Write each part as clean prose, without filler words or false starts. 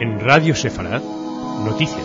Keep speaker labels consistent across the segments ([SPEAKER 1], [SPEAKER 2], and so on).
[SPEAKER 1] En Radio Sefarad, noticias.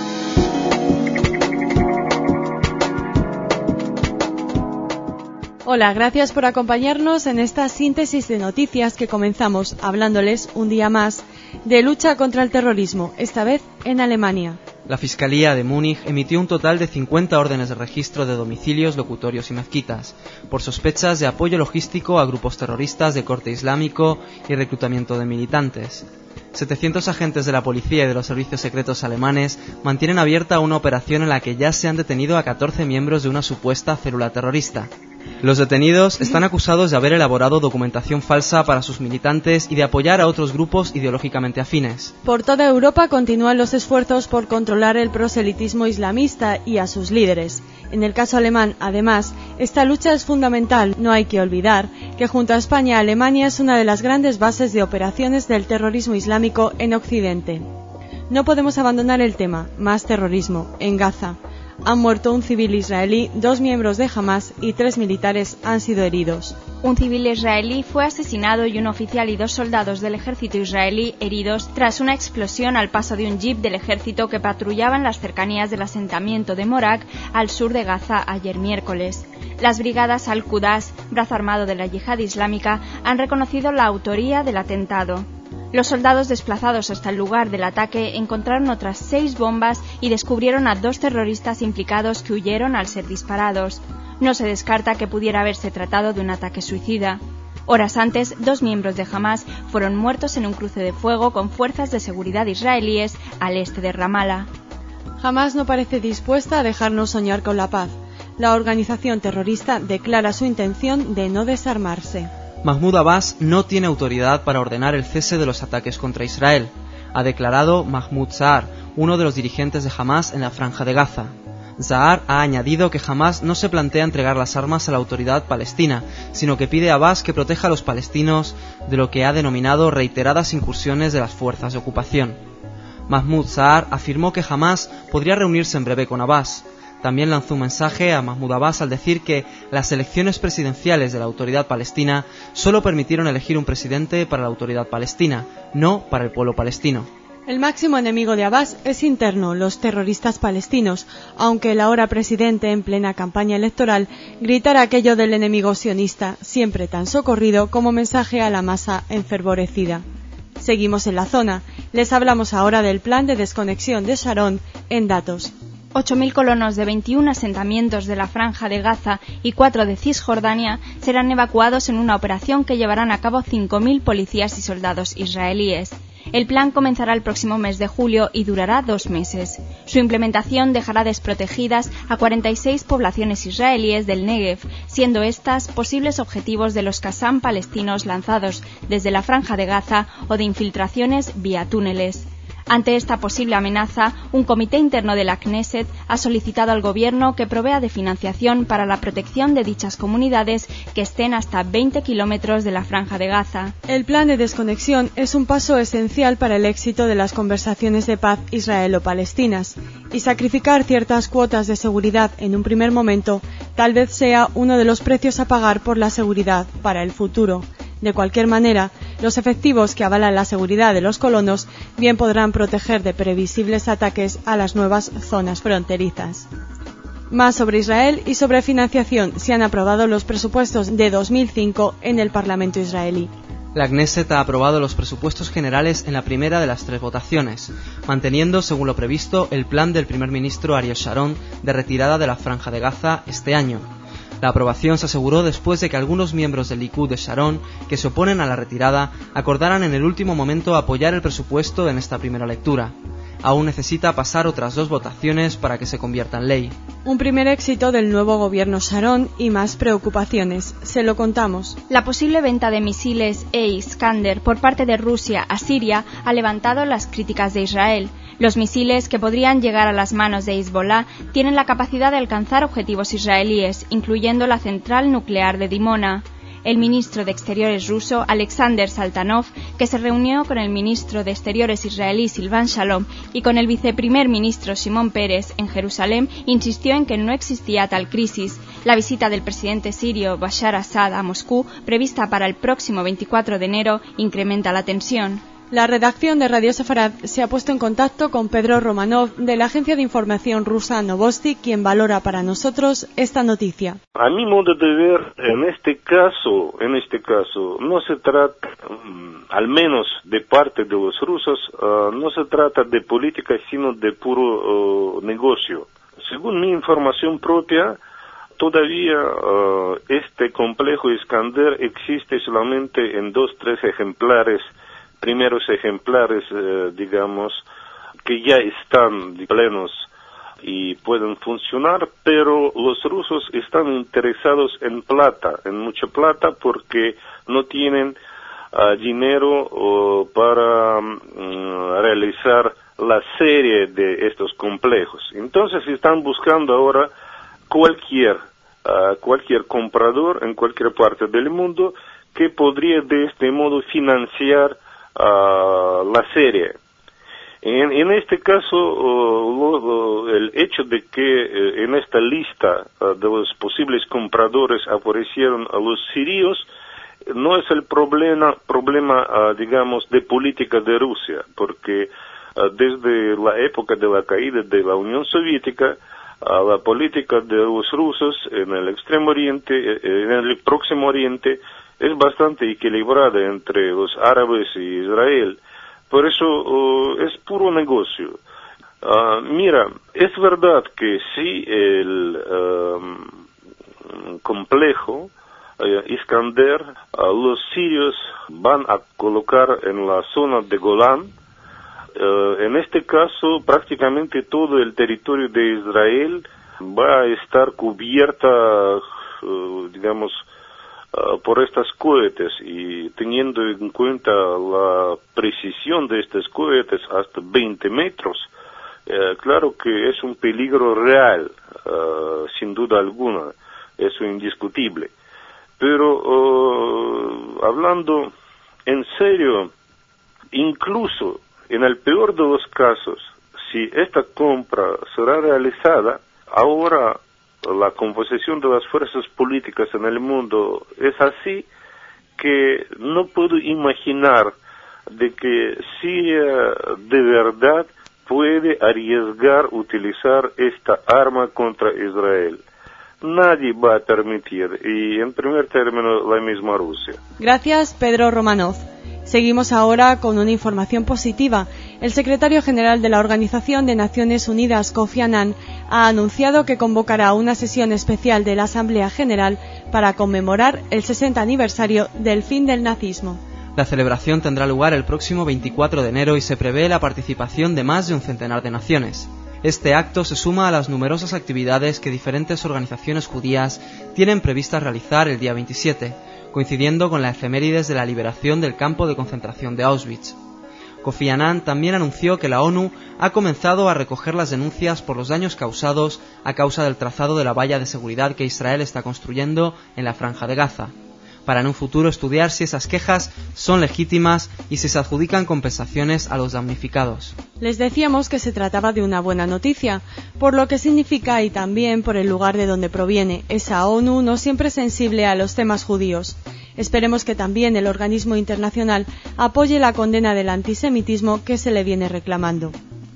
[SPEAKER 2] Hola, gracias por acompañarnos en esta síntesis de noticias que comenzamos hablándoles un día más de lucha contra el terrorismo, esta vez en Alemania.
[SPEAKER 3] La Fiscalía de Múnich emitió un total de 50 órdenes de registro de domicilios, locutorios y mezquitas, por sospechas de apoyo logístico a grupos terroristas de corte islámico y reclutamiento de militantes. 700 agentes de la policía y de los servicios secretos alemanes mantienen abierta una operación en la que ya se han detenido a 14 miembros de una supuesta célula terrorista. Los detenidos están acusados de haber elaborado documentación falsa para sus militantes y de apoyar a otros grupos ideológicamente afines.
[SPEAKER 2] Por toda Europa continúan los esfuerzos por controlar el proselitismo islamista y a sus líderes. En el caso alemán, además, esta lucha es fundamental. No hay que olvidar que junto a España, Alemania es una de las grandes bases de operaciones del terrorismo islámico en Occidente. No podemos abandonar el tema. Más terrorismo. En Gaza han muerto un civil israelí, 2 miembros de Hamas y 3 militares han sido heridos.
[SPEAKER 4] Un civil israelí fue asesinado y un oficial y 2 soldados del ejército israelí heridos tras una explosión al paso de un jeep del ejército que patrullaba en las cercanías del asentamiento de Morak, al sur de Gaza, ayer miércoles. Las brigadas Al-Quds, brazo armado de la yihad islámica, han reconocido la autoría del atentado. Los soldados desplazados hasta el lugar del ataque encontraron otras 6 bombas y descubrieron a 2 terroristas implicados que huyeron al ser disparados. No se descarta que pudiera haberse tratado de un ataque suicida. Horas antes, 2 miembros de Hamas fueron muertos en un cruce de fuego con fuerzas de seguridad israelíes al este de Ramallah.
[SPEAKER 2] Hamas no parece dispuesta a dejarnos soñar con la paz. La organización terrorista declara su intención de no desarmarse.
[SPEAKER 3] Mahmoud Abbas no tiene autoridad para ordenar el cese de los ataques contra Israel, ha declarado Mahmoud Zahar, uno de los dirigentes de Hamas en la Franja de Gaza. Zahar ha añadido que Hamas no se plantea entregar las armas a la autoridad palestina, sino que pide a Abbas que proteja a los palestinos de lo que ha denominado reiteradas incursiones de las fuerzas de ocupación. Mahmoud Zahar afirmó que Hamas podría reunirse en breve con Abbas. También lanzó un mensaje a Mahmoud Abbas al decir que las elecciones presidenciales de la autoridad palestina solo permitieron elegir un presidente para la autoridad palestina, no para el pueblo palestino.
[SPEAKER 2] El máximo enemigo de Abbas es interno, los terroristas palestinos, aunque el ahora presidente en plena campaña electoral gritara aquello del enemigo sionista, siempre tan socorrido como mensaje a la masa enfervorecida. Seguimos en la zona. Les hablamos ahora del plan de desconexión de Sharon en datos.
[SPEAKER 4] 8.000 colonos de 21 asentamientos de la Franja de Gaza y 4 de Cisjordania serán evacuados en una operación que llevarán a cabo 5.000 policías y soldados israelíes. El plan comenzará el próximo mes de julio y durará 2 meses. Su implementación dejará desprotegidas a 46 poblaciones israelíes del Negev, siendo estas posibles objetivos de los Qassam palestinos lanzados desde la Franja de Gaza o de infiltraciones vía túneles. Ante esta posible amenaza, un comité interno de la Knesset ha solicitado al gobierno que provea de financiación para la protección de dichas comunidades que estén hasta 20 kilómetros de la Franja de Gaza.
[SPEAKER 2] El plan de desconexión es un paso esencial para el éxito de las conversaciones de paz israelo-palestinas, y sacrificar ciertas cuotas de seguridad en un primer momento tal vez sea uno de los precios a pagar por la seguridad para el futuro. De cualquier manera, los efectivos que avalan la seguridad de los colonos bien podrán proteger de previsibles ataques a las nuevas zonas fronterizas. Más sobre Israel y sobre financiación. Se han aprobado los presupuestos de 2005 en el Parlamento israelí.
[SPEAKER 3] La Knesset ha aprobado los presupuestos generales en la primera de las 3 votaciones, manteniendo, según lo previsto, el plan del primer ministro Ariel Sharon de retirada de la Franja de Gaza este año. La aprobación se aseguró después de que algunos miembros del Likud de Sharon, que se oponen a la retirada, acordaran en el último momento apoyar el presupuesto en esta primera lectura. Aún necesita pasar otras 2 votaciones para que se convierta en ley.
[SPEAKER 2] Un primer éxito del nuevo gobierno Sharon y más preocupaciones. Se lo contamos.
[SPEAKER 4] La posible venta de misiles E-Iskander por parte de Rusia a Siria ha levantado las críticas de Israel. Los misiles, que podrían llegar a las manos de Hezbollah, tienen la capacidad de alcanzar objetivos israelíes, incluyendo la central nuclear de Dimona. El ministro de Exteriores ruso, Alexander Saltanov, que se reunió con el ministro de Exteriores israelí Silvan Shalom y con el viceprimer ministro Shimon Peres en Jerusalén, insistió en que no existía tal crisis. La visita del presidente sirio Bashar Assad a Moscú, prevista para el próximo 24 de enero, incrementa la tensión.
[SPEAKER 2] La redacción de Radio Sefarad se ha puesto en contacto con Pedro Romanov de la agencia de información rusa Novosti, quien valora para nosotros esta noticia.
[SPEAKER 5] A mi modo de ver, en este caso, no se trata, al menos de parte de los rusos, no se trata de política, sino de puro negocio. Según mi información propia, todavía este complejo Iskander existe solamente en 2-3 ejemplares, primeros ejemplares, digamos, que ya están plenos y pueden funcionar, pero los rusos están interesados en plata, en mucha plata, porque no tienen dinero para realizar la serie de estos complejos. Entonces están buscando ahora cualquier comprador en cualquier parte del mundo que podría de este modo financiar la serie. En este caso, el hecho de que en esta lista de los posibles compradores aparecieron a los sirios no es el problema, digamos, de política de Rusia, porque desde la época de la caída de la Unión Soviética, la política de los rusos en el Extremo Oriente, en el Próximo Oriente, es bastante equilibrada entre los árabes y Israel. Por eso es puro negocio. Mira, es verdad que si el complejo Iskander, los sirios van a colocar en la zona de Golán, en este caso prácticamente todo el territorio de Israel va a estar cubierta, digamos, por estos cohetes, y teniendo en cuenta la precisión de estos cohetes hasta 20 metros, claro que es un peligro real, sin duda alguna, eso indiscutible. Pero hablando en serio, incluso en el peor de los casos, si esta compra será realizada, ahora la composición de las fuerzas políticas en el mundo es así que no puedo imaginar de que Siria de verdad puede arriesgar utilizar esta arma contra Israel. Nadie va a permitir, y en primer término la misma Rusia.
[SPEAKER 2] Gracias, Pedro Romanov. Seguimos ahora con una información positiva. El secretario general de la Organización de Naciones Unidas, Kofi Annan, ha anunciado que convocará una sesión especial de la Asamblea General para conmemorar el 60 aniversario del fin del nazismo.
[SPEAKER 3] La celebración tendrá lugar el próximo 24 de enero y se prevé la participación de más de un centenar de naciones. Este acto se suma a las numerosas actividades que diferentes organizaciones judías tienen previstas realizar el día 27, coincidiendo con la efemérides de la liberación del campo de concentración de Auschwitz. Kofi Annan también anunció que la ONU ha comenzado a recoger las denuncias por los daños causados a causa del trazado de la valla de seguridad que Israel está construyendo en la Franja de Gaza, para en un futuro estudiar si esas quejas son legítimas y si se adjudican compensaciones a los damnificados.
[SPEAKER 2] Les decíamos que se trataba de una buena noticia, por lo que significa y también por el lugar de donde proviene, esa ONU no siempre sensible a los temas judíos. Esperemos que también el organismo internacional apoye la condena del antisemitismo que se le viene reclamando.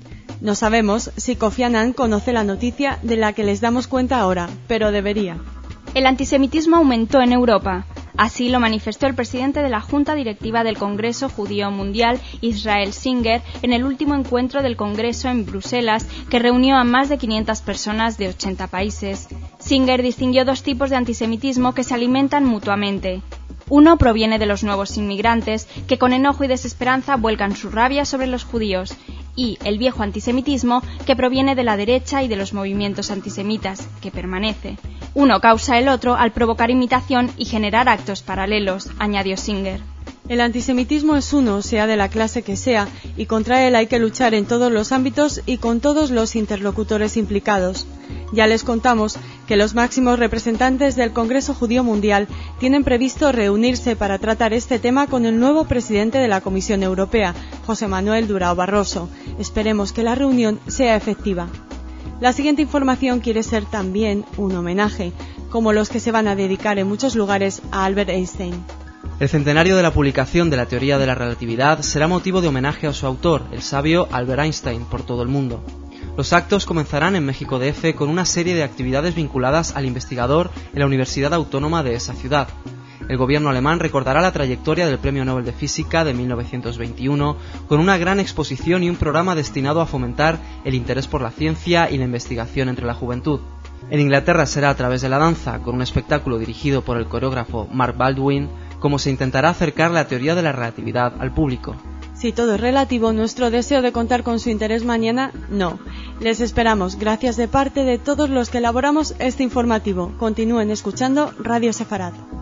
[SPEAKER 2] No sabemos si Kofi Annan conoce la noticia de la que les damos cuenta ahora, pero debería.
[SPEAKER 4] El antisemitismo aumentó en Europa. Así lo manifestó el presidente de la Junta Directiva del Congreso Judío Mundial, Israel Singer, en el último encuentro del Congreso en Bruselas, que reunió a más de 500 personas de 80 países. Singer distinguió dos tipos de antisemitismo que se alimentan mutuamente. Uno proviene de los nuevos inmigrantes, que con enojo y desesperanza vuelcan su rabia sobre los judíos, y el viejo antisemitismo, que proviene de la derecha y de los movimientos antisemitas, que permanece. Uno causa el otro al provocar imitación y generar actos paralelos, añadió Singer.
[SPEAKER 2] El antisemitismo es uno, sea de la clase que sea, y contra él hay que luchar en todos los ámbitos y con todos los interlocutores implicados. Ya les contamos que los máximos representantes del Congreso Judío Mundial tienen previsto reunirse para tratar este tema con el nuevo presidente de la Comisión Europea, José Manuel Durão Barroso. Esperemos que la reunión sea efectiva. La siguiente información quiere ser también un homenaje, como los que se van a dedicar en muchos lugares a Albert Einstein.
[SPEAKER 3] El centenario de la publicación de la teoría de la relatividad será motivo de homenaje a su autor, el sabio Albert Einstein, por todo el mundo. Los actos comenzarán en México DF con una serie de actividades vinculadas al investigador en la Universidad Autónoma de esa ciudad. El gobierno alemán recordará la trayectoria del Premio Nobel de Física de 1921 con una gran exposición y un programa destinado a fomentar el interés por la ciencia y la investigación entre la juventud. En Inglaterra será a través de la danza, con un espectáculo dirigido por el coreógrafo Mark Baldwin, como se intentará acercar la teoría de la relatividad al público.
[SPEAKER 2] Si todo es relativo, nuestro deseo de contar con su interés mañana, no. Les esperamos, gracias de parte de todos los que elaboramos este informativo. Continúen escuchando Radio Sefarad.